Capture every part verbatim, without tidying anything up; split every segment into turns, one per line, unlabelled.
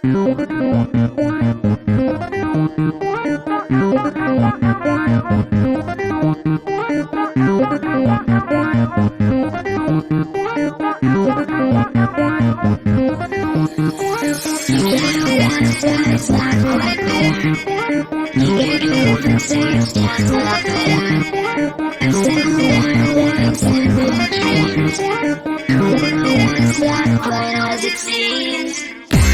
As it seems.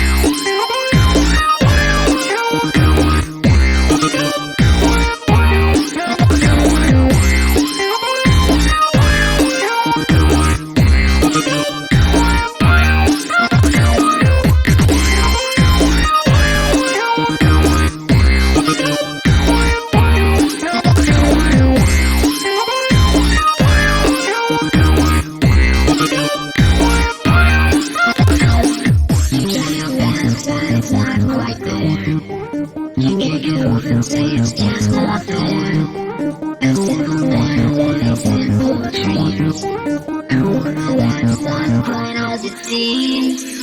It's not quite there. You can't get off and say it's just not there. A simple man with simple dreams. And one of that's not quite as it seems.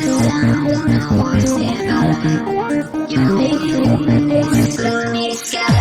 You make it, it's a gloomy sky.